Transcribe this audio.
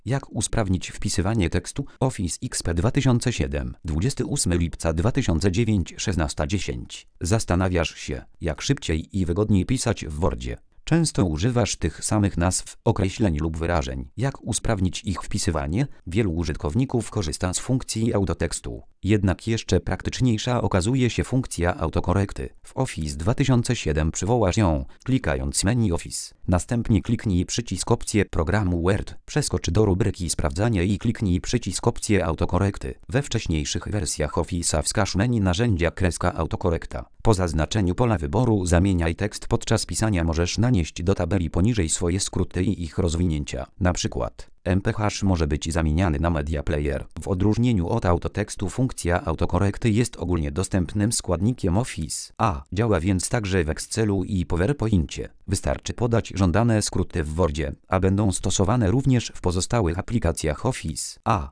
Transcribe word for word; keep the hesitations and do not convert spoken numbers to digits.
Jak usprawnić wpisywanie tekstu? Office X P dwa tysiące siedem, dwudziestego ósmego lipca dwa tysiące dziewięć, szesnasta dziesięć. Zastanawiasz się, jak szybciej i wygodniej pisać w Wordzie? Często używasz tych samych nazw, określeń lub wyrażeń. Jak usprawnić ich wpisywanie? Wielu użytkowników korzysta z funkcji autotekstu. Jednak jeszcze praktyczniejsza okazuje się funkcja autokorekty. W Office dwa tysiące siedem przywołasz ją, klikając menu Office. Następnie kliknij przycisk opcję programu Word, przeskocz do rubryki sprawdzanie i kliknij przycisk opcję autokorekty. We wcześniejszych wersjach Office'a wskaż menu narzędzia kreska autokorekta. Po zaznaczeniu pola wyboru zamieniaj tekst podczas pisania możesz nanieść do tabeli poniżej swoje skróty i ich rozwinięcia. Na przykład M P H może być zamieniany na Media Player. W odróżnieniu od autotekstu funkcja autokorekty jest ogólnie dostępnym składnikiem Office. A działa więc także w Excelu i PowerPoincie. Wystarczy podać żądane skróty w Wordzie, a będą stosowane również w pozostałych aplikacjach Office. A